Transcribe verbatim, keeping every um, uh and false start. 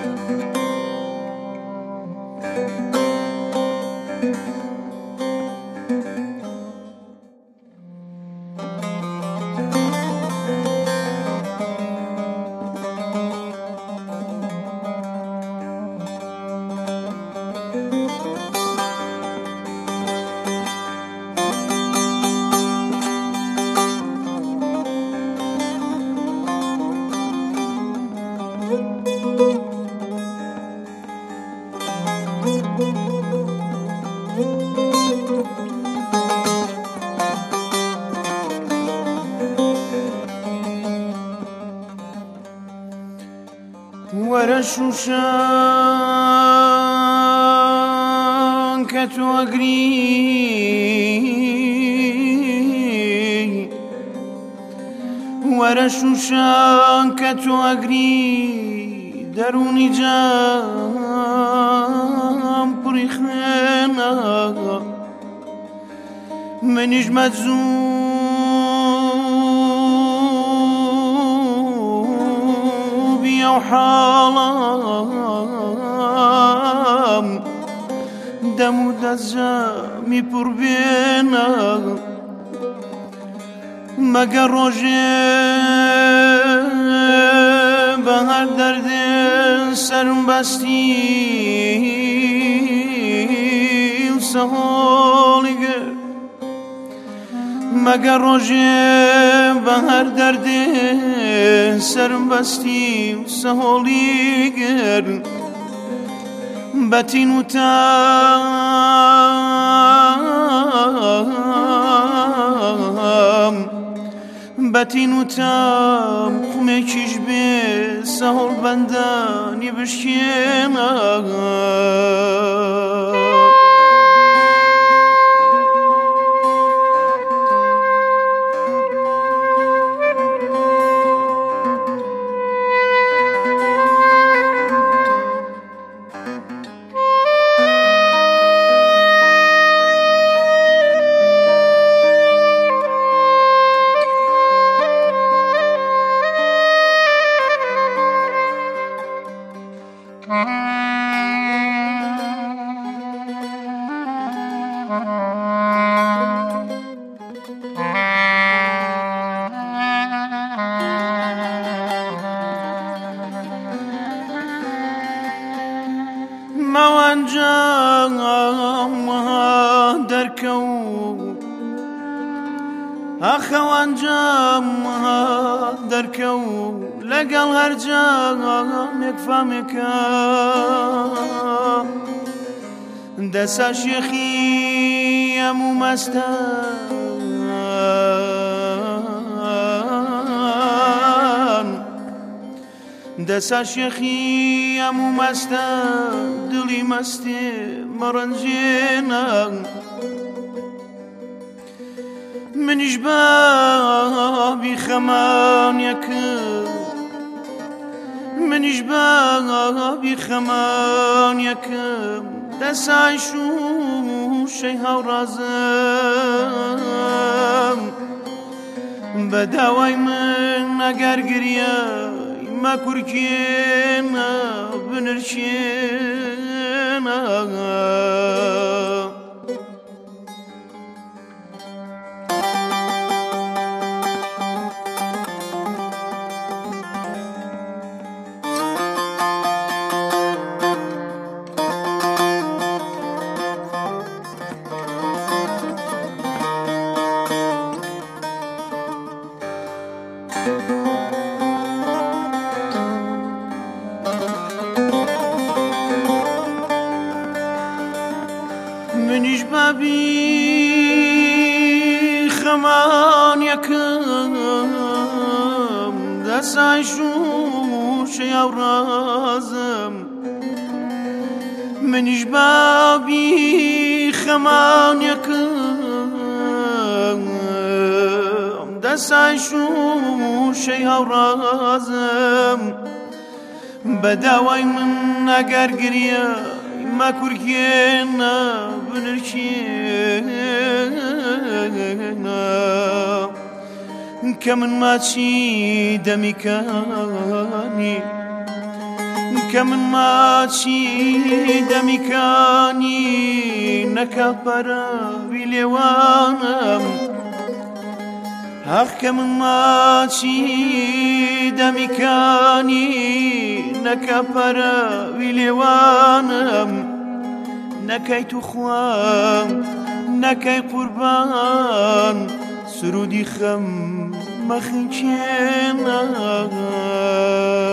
ورشوشان كتو أقري ورشوشان كتو أقري دروني جام بريخنا منيش مجذوب يا حالم دمو دزامي بربينا مگر روژه بهر درد سرم بستی و سهالیگر مگر روژه بهر درد سرم بستی و سهالیگر بتین و تام بتین و تام خمکیش به سهل بندانی بشکنم موانجام دركو أخوانجام دركو لقل هرجام يكفامك دسا شيخي يا ممستان دسا شيخي يا ممستان دلي مستي مرنجينا من جبابي خمان يكب من جبابي خمان يكب دسا شو شيها ورازم بداوي من نقرقريا ما كركينا بنرشينا منيش بابي خمان يكم دسا يشوش يا ورازم منيش بابي خمان يكم دسا يشوش يا ورازم بداوي من نقرقريا ما كركينا بنرشينا كمن ماشي دمي كاني کە من ماچی دەمیکانی نەکا پەراوی لێوانم هەخ کە من ماچی دەمیکانی نەکا پەراوی لێوانم نەکەی تو خوام نەکەی قوربان سرودی خەم مەخنچێنە